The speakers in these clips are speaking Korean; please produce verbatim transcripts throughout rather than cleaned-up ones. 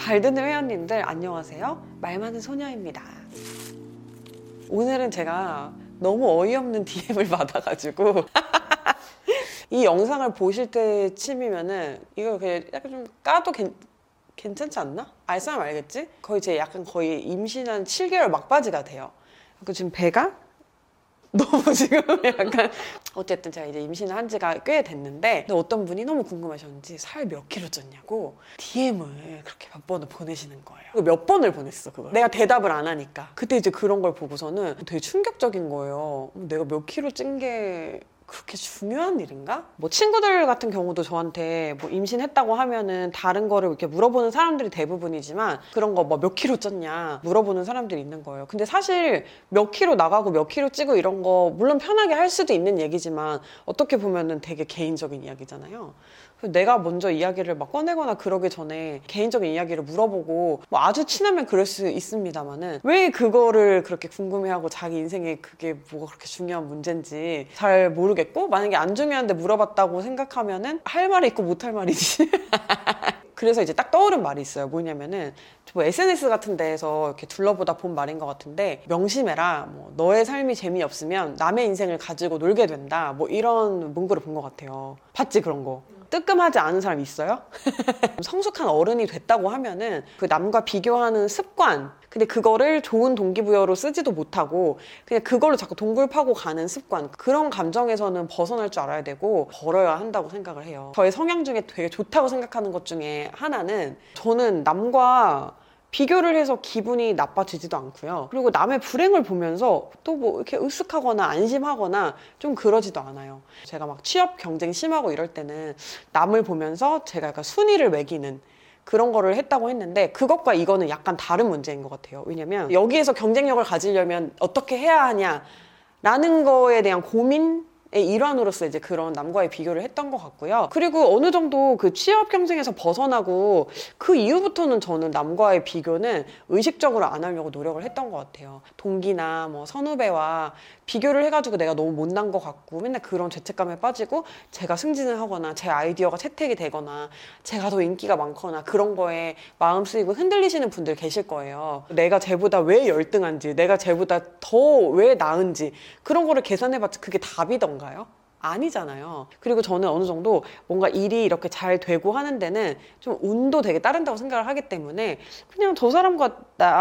잘 듣는 회원님들 안녕하세요. 말 많은 소녀입니다. 오늘은 제가 너무 어이없는 디엠을 받아가지고 이 영상을 보실 때쯤이면은 이거 그냥 약간 좀 까도 괜, 괜찮지 않나? 알 사람 알겠지? 거의 제 약간 거의 임신한 칠 개월 막바지가 돼요. 그 지금 배가 너무 지금 약간 어쨌든 제가 이제 임신을 한 지가 꽤 됐는데 근데 어떤 분이 너무 궁금하셨는지 살 몇 킬로 쪘냐고 디엠을 그렇게 몇 번을 보내시는 거예요. 몇 번을 보냈어 그걸. 내가 대답을 안 하니까. 그때 이제 그런 걸 보고서는 되게 충격적인 거예요. 내가 몇 킬로 찐 게 그렇게 중요한 일인가? 뭐 친구들 같은 경우도 저한테 뭐 임신했다고 하면은 다른 거를 이렇게 물어보는 사람들이 대부분이지만 그런 거 뭐 몇 킬로 쪘냐 물어보는 사람들이 있는 거예요. 근데 사실 몇 킬로 나가고 몇 킬로 찌고 이런 거 물론 편하게 할 수도 있는 얘기지만 어떻게 보면은 되게 개인적인 이야기잖아요. 내가 먼저 이야기를 막 꺼내거나 그러기 전에 개인적인 이야기를 물어보고 뭐 아주 친하면 그럴 수 있습니다만은 왜 그거를 그렇게 궁금해하고 자기 인생에 그게 뭐가 그렇게 중요한 문제인지 잘 모르겠고 만약에 안 중요한데 물어봤다고 생각하면은 할 말이 있고 못 할 말이지. 그래서 이제 딱 떠오른 말이 있어요. 뭐냐면은 뭐 에스엔에스 같은 데에서 이렇게 둘러보다 본 말인 것 같은데 명심해라. 뭐 너의 삶이 재미없으면 남의 인생을 가지고 놀게 된다. 뭐 이런 문구를 본 것 같아요. 봤지 그런 거? 뜨끔하지 않은 사람 있어요? 성숙한 어른이 됐다고 하면은 그 남과 비교하는 습관 근데 그거를 좋은 동기부여로 쓰지도 못하고 그냥 그걸로 자꾸 동굴 파고 가는 습관 그런 감정에서는 벗어날 줄 알아야 되고 버려야 한다고 생각을 해요. 저의 성향 중에 되게 좋다고 생각하는 것 중에 하나는 저는 남과 비교를 해서 기분이 나빠지지도 않고요. 그리고 남의 불행을 보면서 또 뭐 이렇게 으쓱하거나 안심하거나 좀 그러지도 않아요. 제가 막 취업 경쟁 심하고 이럴 때는 남을 보면서 제가 약간 순위를 매기는 그런 거를 했다고 했는데 그것과 이거는 약간 다른 문제인 것 같아요. 왜냐면 여기에서 경쟁력을 가지려면 어떻게 해야 하냐라는 거에 대한 고민 일환으로서 이제 그런 남과의 비교를 했던 것 같고요. 그리고 어느 정도 그 취업 경쟁에서 벗어나고 그 이후부터는 저는 남과의 비교는 의식적으로 안 하려고 노력을 했던 것 같아요. 동기나 뭐 선후배와 비교를 해가지고 내가 너무 못난 것 같고 맨날 그런 죄책감에 빠지고 제가 승진을 하거나 제 아이디어가 채택이 되거나 제가 더 인기가 많거나 그런 거에 마음 쓰이고 흔들리시는 분들 계실 거예요. 내가 쟤보다 왜 열등한지 내가 쟤보다 더 왜 나은지 그런 거를 계산해봤자 그게 답이던가요? 아니잖아요. 그리고 저는 어느 정도 뭔가 일이 이렇게 잘 되고 하는 데는 좀 운도 되게 따른다고 생각을 하기 때문에 그냥 저 사람과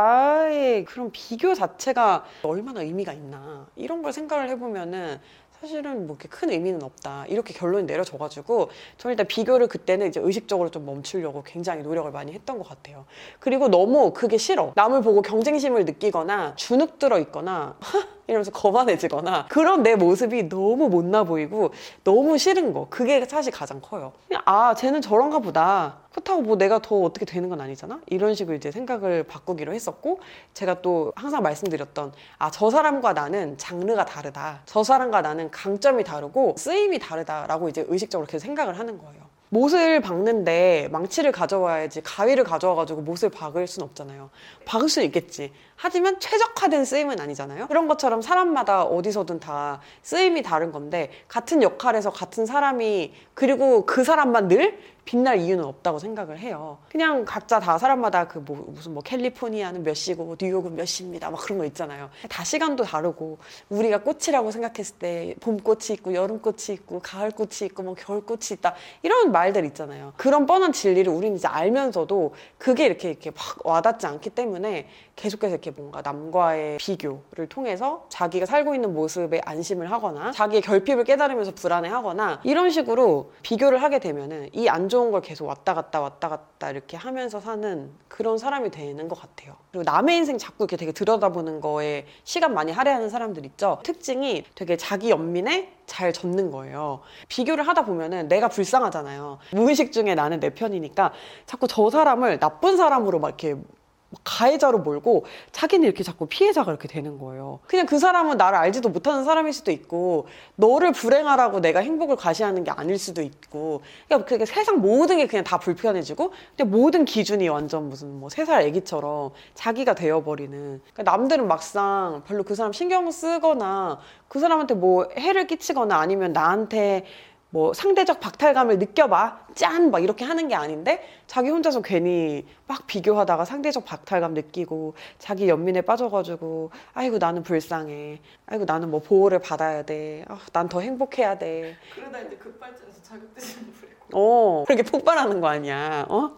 나의 그런 비교 자체가 얼마나 의미가 있나 이런 걸 생각을 해보면은 사실은 뭐 이렇게 큰 의미는 없다 이렇게 결론이 내려져가지고 저는 일단 비교를 그때는 이제 의식적으로 좀 멈추려고 굉장히 노력을 많이 했던 것 같아요. 그리고 너무 그게 싫어. 남을 보고 경쟁심을 느끼거나 주눅 들어 있거나 이러면서 거만해지거나 그런 내 모습이 너무 못나 보이고 너무 싫은 거 그게 사실 가장 커요. 그냥 아 쟤는 저런가 보다 그렇다고 뭐 내가 더 어떻게 되는 건 아니잖아 이런 식으로 이제 생각을 바꾸기로 했었고 제가 또 항상 말씀드렸던 아 저 사람과 나는 장르가 다르다 저 사람과 나는 강점이 다르고 쓰임이 다르다라고 이제 의식적으로 계속 생각을 하는 거예요. 못을 박는데 망치를 가져와야지 가위를 가져와가지고 못을 박을 순 없잖아요. 박을 수는 있겠지. 하지만 최적화된 쓰임은 아니잖아요. 그런 것처럼 사람마다 어디서든 다 쓰임이 다른 건데 같은 역할에서 같은 사람이 그리고 그 사람만 늘 빛날 이유는 없다고 생각을 해요. 그냥 각자 다 사람마다 그 뭐 무슨 뭐 캘리포니아는 몇 시고 뉴욕은 몇 시입니다 막 그런 거 있잖아요. 다 시간도 다르고 우리가 꽃이라고 생각했을 때 봄꽃이 있고 여름꽃이 있고 가을꽃이 있고 뭐 겨울꽃이 있다 이런 말들 있잖아요. 그런 뻔한 진리를 우리는 이제 알면서도 그게 이렇게 이렇게 막 와닿지 않기 때문에 계속해서 이렇게 뭔가 남과의 비교를 통해서 자기가 살고 있는 모습에 안심을 하거나 자기의 결핍을 깨달으면서 불안해하거나 이런 식으로 비교를 하게 되면은 이 안 좋은 걸 계속 왔다 갔다 왔다 갔다 이렇게 하면서 사는 그런 사람이 되는 것 같아요. 그리고 남의 인생 자꾸 이렇게 되게 들여다보는 거에 시간 많이 할애하는 사람들 있죠. 특징이 되게 자기 연민에 잘 젖는 거예요. 비교를 하다 보면은 내가 불쌍하잖아요. 무의식 중에 나는 내 편이니까 자꾸 저 사람을 나쁜 사람으로 막 이렇게 가해자로 몰고 자기는 이렇게 자꾸 피해자가 이렇게 되는 거예요. 그냥 그 사람은 나를 알지도 못하는 사람일 수도 있고 너를 불행하라고 내가 행복을 과시하는 게 아닐 수도 있고 그러니까 그게 세상 모든 게 그냥 다 불편해지고 근데 모든 기준이 완전 무슨 뭐 세 살 애기처럼 자기가 되어버리는 그러니까 남들은 막상 별로 그 사람 신경 쓰거나 그 사람한테 뭐 해를 끼치거나 아니면 나한테 뭐 상대적 박탈감을 느껴봐 짠 막 이렇게 하는 게 아닌데 자기 혼자서 괜히 막 비교하다가 상대적 박탈감 느끼고 자기 연민에 빠져가지고 아이고 나는 불쌍해, 아이고 나는 뭐 보호를 받아야 돼, 아, 난 더 행복해야 돼. 그러다 이제 급발진해서 자격지심을 부리고. 어 그렇게 폭발하는 거 아니야. 어?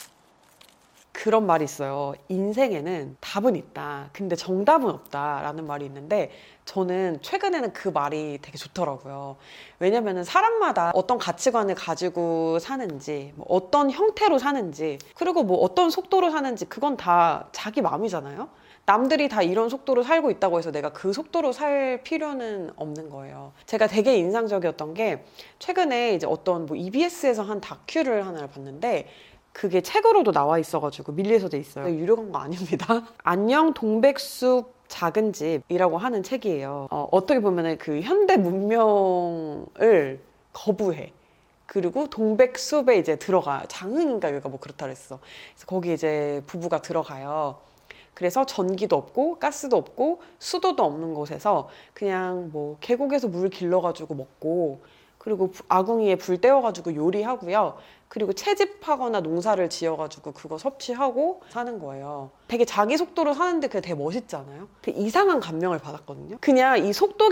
그런 말이 있어요. 인생에는 답은 있다. 근데 정답은 없다라는 말이 있는데 저는 최근에는 그 말이 되게 좋더라고요. 왜냐면은 사람마다 어떤 가치관을 가지고 사는지, 뭐 어떤 형태로 사는지, 그리고 뭐 어떤 속도로 사는지 그건 다 자기 마음이잖아요. 남들이 다 이런 속도로 살고 있다고 해서 내가 그 속도로 살 필요는 없는 거예요. 제가 되게 인상적이었던 게 최근에 이제 어떤 뭐 이비에스에서 한 다큐를 하나를 봤는데 그게 책으로도 나와 있어가지고 밀리에서 돼 있어요. 유료 광고 아닙니다. 안녕 동백숲 작은 집이라고 하는 책이에요. 어, 어떻게 보면은 그 현대 문명을 거부해. 그리고 동백숲에 이제 들어가. 장흥인가 여기가 뭐 그렇다 그랬어. 그래서 거기 이제 부부가 들어가요. 그래서 전기도 없고 가스도 없고 수도도 없는 곳에서 그냥 뭐 계곡에서 물 길러가지고 먹고, 그리고 아궁이에 불 때워가지고 요리하고요. 그리고 채집하거나 농사를 지어가지고 그거 섭취하고 사는 거예요. 되게 자기 속도로 사는데 그게 되게 멋있지 않아요? 되게 이상한 감명을 받았거든요. 그냥 이 속도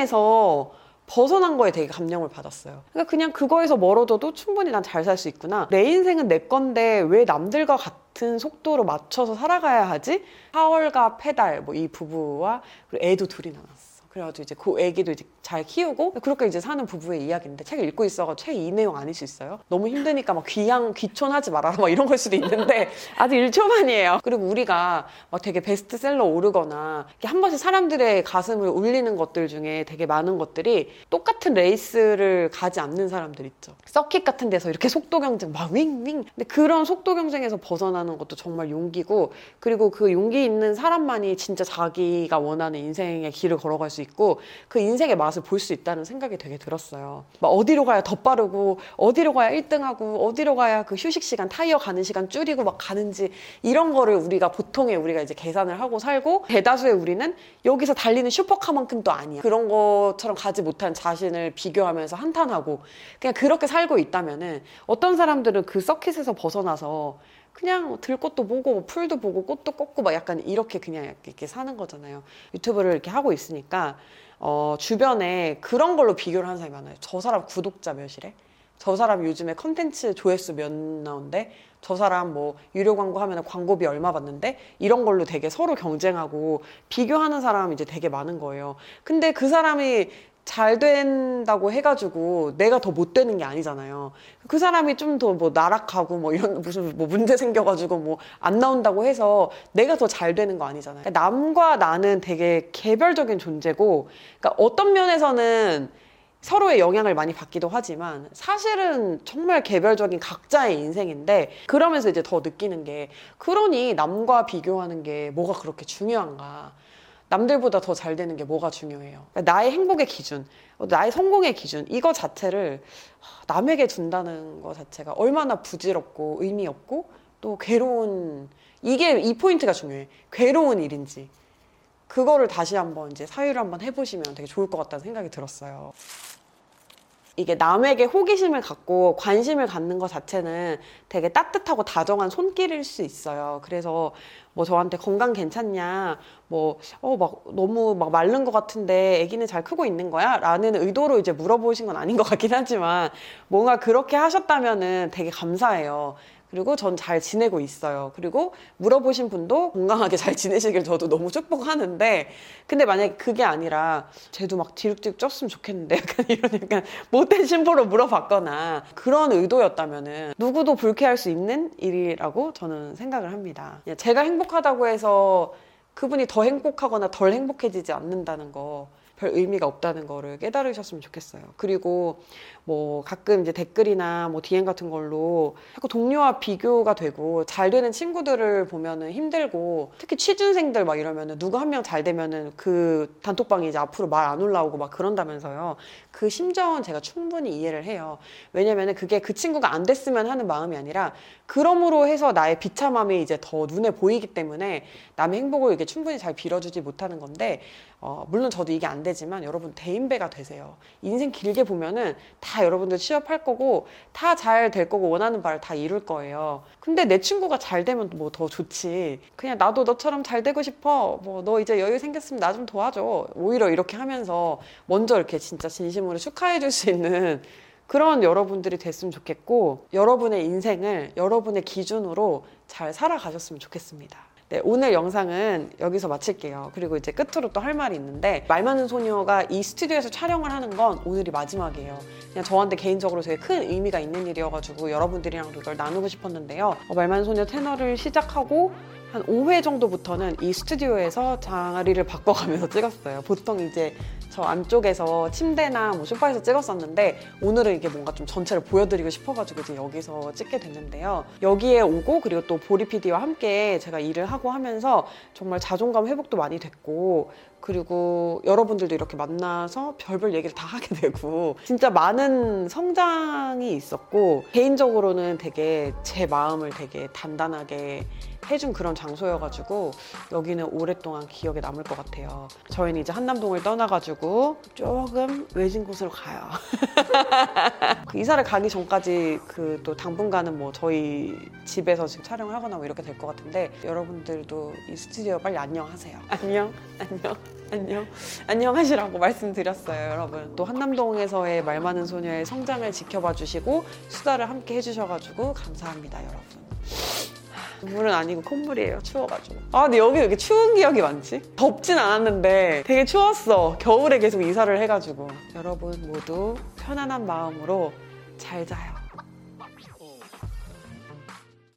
경쟁에서 벗어난 거에 되게 감명을 받았어요. 그러니까 그냥 그거에서 멀어져도 충분히 난 잘 살 수 있구나. 내 인생은 내 건데 왜 남들과 같은 속도로 맞춰서 살아가야 하지? 하월과 페달, 뭐 이 부부와 그리고 애도 둘이 낳았어. 그래가지고 이제 그 애기도 이제 잘 키우고 그렇게 이제 사는 부부의 이야기인데 책을 읽고 있어가지고 책 이 내용 아닐 수 있어요? 너무 힘드니까 막 귀양 귀촌하지 말아라 막 이런 걸 수도 있는데 아직 일 초반이에요. 그리고 우리가 막 되게 베스트셀러 오르거나 한 번씩 사람들의 가슴을 울리는 것들 중에 되게 많은 것들이 똑같은 레이스를 가지 않는 사람들 있죠. 서킷 같은 데서 이렇게 속도 경쟁 막 윙윙. 근데 그런 속도 경쟁에서 벗어나는 것도 정말 용기고, 그리고 그 용기 있는 사람만이 진짜 자기가 원하는 인생의 길을 걸어갈 수 있고 그 인생의 맛을 볼 수 있다는 생각이 되게 들었어요. 막 어디로 가야 더 빠르고 어디로 가야 일 등하고 어디로 가야 그 휴식 시간, 타이어 가는 시간 줄이고 막 가는지, 이런 거를 우리가 보통의 우리가 이제 계산을 하고 살고, 대다수의 우리는 여기서 달리는 슈퍼카만큼도 아니야. 그런 것처럼 가지 못한 자신을 비교하면서 한탄하고 그냥 그렇게 살고 있다면은 어떤 사람들은 그 서킷에서 벗어나서 그냥 들꽃도 보고 풀도 보고 꽃도 꽂고 막 약간 이렇게 그냥 이렇게 사는 거잖아요. 유튜브를 이렇게 하고 있으니까 어, 주변에 그런 걸로 비교를 하는 사람이 많아요. 저 사람 구독자 몇이래? 저 사람 요즘에 컨텐츠 조회수 몇 나온대? 저 사람 뭐 유료 광고 하면 광고비 얼마 받는데? 이런 걸로 되게 서로 경쟁하고 비교하는 사람이 이제 되게 많은 거예요. 근데 그 사람이 잘 된다고 해가지고 내가 더 못 되는 게 아니잖아요. 그 사람이 좀 더 뭐 나락하고 뭐 이런 무슨 뭐 문제 생겨가지고 뭐 안 나온다고 해서 내가 더 잘 되는 거 아니잖아요. 그러니까 남과 나는 되게 개별적인 존재고, 그러니까 어떤 면에서는 서로의 영향을 많이 받기도 하지만 사실은 정말 개별적인 각자의 인생인데, 그러면서 이제 더 느끼는 게, 그러니 남과 비교하는 게 뭐가 그렇게 중요한가? 남들보다 더 잘 되는 게 뭐가 중요해요? 그러니까 나의 행복의 기준, 나의 성공의 기준, 이거 자체를 남에게 둔다는 거 자체가 얼마나 부질없고 의미 없고 또 괴로운, 이게 이 포인트가 중요해. 괴로운 일인지 그거를 다시 한번 이제 사유를 한번 해보시면 되게 좋을 것 같다는 생각이 들었어요. 이게 남에게 호기심을 갖고 관심을 갖는 것 자체는 되게 따뜻하고 다정한 손길일 수 있어요. 그래서 뭐 저한테 건강 괜찮냐, 뭐, 어, 막 너무 막 마른 것 같은데 아기는 잘 크고 있는 거야? 라는 의도로 이제 물어보신 건 아닌 것 같긴 하지만 뭔가 그렇게 하셨다면은 되게 감사해요. 그리고 전 잘 지내고 있어요. 그리고 물어보신 분도 건강하게 잘 지내시길 저도 너무 축복하는데, 근데 만약에 그게 아니라 쟤도 막 뒤룩뒤룩 쪘으면 좋겠는데 약간 이런 약간 못된 심보로 물어봤거나 그런 의도였다면은 누구도 불쾌할 수 있는 일이라고 저는 생각을 합니다. 제가 행복하다고 해서 그분이 더 행복하거나 덜 행복해지지 않는다는 거 별 의미가 없다는 거를 깨달으셨으면 좋겠어요. 그리고 뭐 가끔 이제 댓글이나 뭐 디엠 같은 걸로 자꾸 동료와 비교가 되고 잘 되는 친구들을 보면은 힘들고, 특히 취준생들 막 이러면은 누구 한 명 잘 되면은 그 단톡방이 이제 앞으로 말 안 올라오고 막 그런다면서요. 그 심정은 제가 충분히 이해를 해요. 왜냐면은 그게 그 친구가 안 됐으면 하는 마음이 아니라 그럼으로 해서 나의 비참함이 이제 더 눈에 보이기 때문에 남의 행복을 이게 충분히 잘 빌어주지 못하는 건데, 어, 물론 저도 이게 안 되지만 여러분 대인배가 되세요. 인생 길게 보면은 다 여러분들 취업할 거고 다 잘 될 거고 원하는 바를 다 이룰 거예요. 근데 내 친구가 잘 되면 뭐 더 좋지. 그냥 나도 너처럼 잘 되고 싶어. 뭐 너 이제 여유 생겼으면 나 좀 도와줘. 오히려 이렇게 하면서 먼저 이렇게 진짜 진심으로 축하해 줄 수 있는 그런 여러분들이 됐으면 좋겠고 여러분의 인생을 여러분의 기준으로 잘 살아가셨으면 좋겠습니다. 네, 오늘 영상은 여기서 마칠게요. 그리고 이제 끝으로 또 할 말이 있는데 말 많은 소녀가 이 스튜디오에서 촬영을 하는 건 오늘이 마지막이에요. 그냥 저한테 개인적으로 되게 큰 의미가 있는 일이어가지고 여러분들이랑도 이걸 나누고 싶었는데요. 어, 말 많은 소녀 채널을 시작하고 한 오 회 정도부터는 이 스튜디오에서 자리를 바꿔가면서 찍었어요. 보통 이제 저 안쪽에서 침대나 뭐 소파에서 찍었었는데 오늘은 이게 뭔가 좀 전체를 보여드리고 싶어가지고 이제 여기서 찍게 됐는데요. 여기에 오고 그리고 또 보리 피디와 함께 제가 일을 하고 하면서 정말 자존감 회복도 많이 됐고 그리고 여러분들도 이렇게 만나서 별별 얘기를 다 하게 되고 진짜 많은 성장이 있었고 개인적으로는 되게 제 마음을 되게 단단하게 해준 그런 장소여가지고 여기는 오랫동안 기억에 남을 것 같아요. 저희는 이제 한남동을 떠나가지고 조금 외진 곳으로 가요. 그 이사를 가기 전까지 그 또 당분간은 뭐 저희 집에서 지금 촬영을 하거나 뭐 이렇게 될 것 같은데 여러분들도 이 스튜디오 빨리 안녕하세요. 안녕, 안녕, 안녕, 안녕 하시라고 말씀드렸어요, 여러분. 또 한남동에서의 말 많은 소녀의 성장을 지켜봐 주시고 수다를 함께 해주셔가지고 감사합니다, 여러분. 눈물은 아니고 콧물이에요. 추워가지고. 아 근데 여기 왜 이렇게 추운 기억이 많지? 덥진 않았는데 되게 추웠어. 겨울에 계속 이사를 해가지고. 여러분 모두 편안한 마음으로 잘 자요.